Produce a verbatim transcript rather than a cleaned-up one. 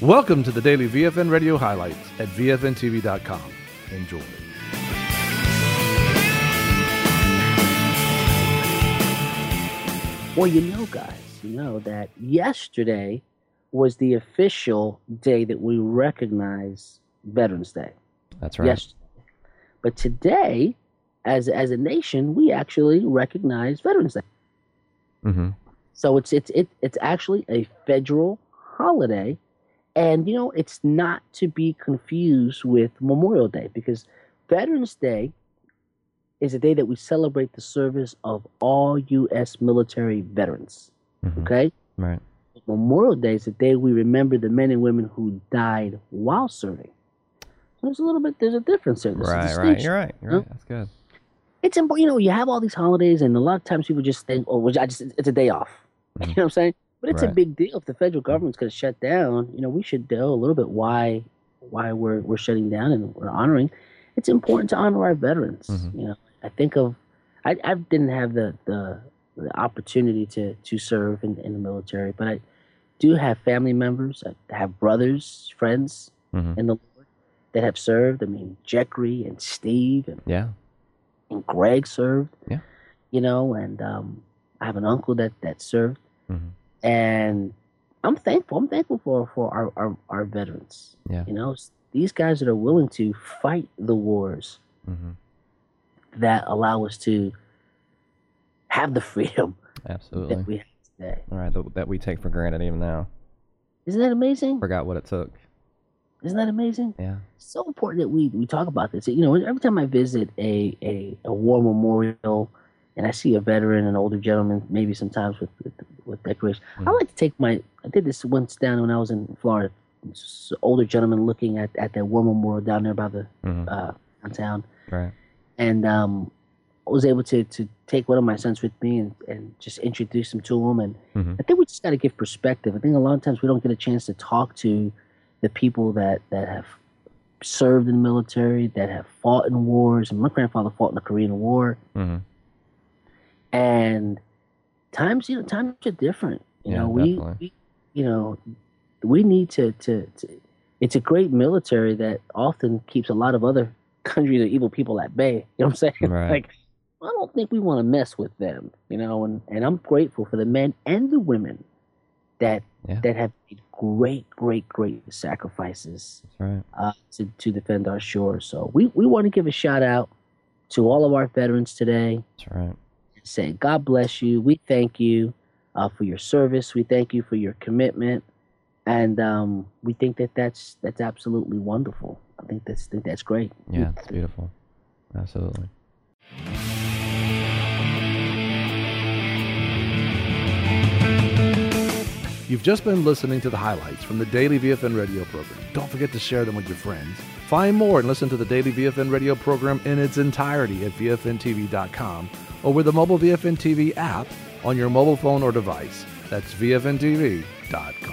Welcome to the daily V F N Radio highlights at V F N T V dot com. Enjoy. Well, you know, guys, you know that yesterday was the official day that we recognize Veterans Day. That's right. Yesterday. But today, as as a nation, we actually recognize Veterans Day. Mm-hmm. So it's it's it, it's actually a federal holiday, and you know it's not to be confused with Memorial Day, because Veterans Day is a day that we celebrate the service of all U S military veterans. Mm-hmm. Okay, Right. Memorial Day is the day we remember the men and women who died while serving. There's a little bit, there's a difference there. There's a Right, right. distinction. You're right. You're Huh? right. That's good. It's important, you know, you have all these holidays, and a lot of times people just think, oh, well, I just, it's a day off. Mhm. You know what I'm saying? But it's a Right. big deal. If the federal government's going to shut down, you know, we should know a little bit why why we're we're shutting down and we're honoring. It's important to honor our veterans. Mhm. You know, I think of, I, I didn't have the, the the opportunity to to serve in, in the military, but I do have family members, I have brothers, friends Mm-hmm. in the Lord that have served. I mean, Jeffrey and Steve and, Yeah. and Greg served. Yeah. You know, and um, I have an uncle that that served, Mm-hmm. and I'm thankful. I'm thankful for for our our, our veterans. Yeah. You know, s- these guys that are willing to fight the wars Mm-hmm. that allow us to have the freedom Absolutely. that we have today. All right. That, that we take for granted even now. Isn't that amazing? Forgot what it took. Isn't that amazing? Yeah. So important that we we talk about this. You know, every time I visit a a, a war memorial and I see a veteran, an older gentleman, maybe sometimes with with, with decoration, I Mhm. like to take my. I did this once down when I was in Florida. This older gentleman looking at at that war memorial down there by the Mm-hmm. uh, downtown, Right. and um, I was able to to take one of my sons with me and, and just introduce him to him. And Mm-hmm. I think we just got to give perspective. I think a lot of times we don't get a chance to talk to the people that, that have served in the military, that have fought in wars. And my grandfather fought in the Korean War. Mm-hmm. And times, you know, times are different. You Yeah, know, we, definitely. we, you know, we need to, to, to, it's a great military that often keeps a lot of other countries or evil people at bay. You know what I'm saying? Right. Like, I don't think we want to mess with them, you know, and, and I'm grateful for the men and the women that Yeah. that have made great, great, great sacrifices That's right. uh, to, to defend our shores. So we, we want to give a shout out to all of our veterans today, That's right. saying God bless you. We thank you uh, for your service. We thank you for your commitment, and um, we think that that's that's absolutely wonderful. I think that's think that's great. Yeah. It's beautiful. Absolutely. You've just been listening to the highlights from the daily V F N radio program. Don't forget to share them with your friends. Find more and listen to the daily V F N radio program in its entirety at V F N T V dot com or with the mobile V F N T V app on your mobile phone or device. That's V F N T V dot com.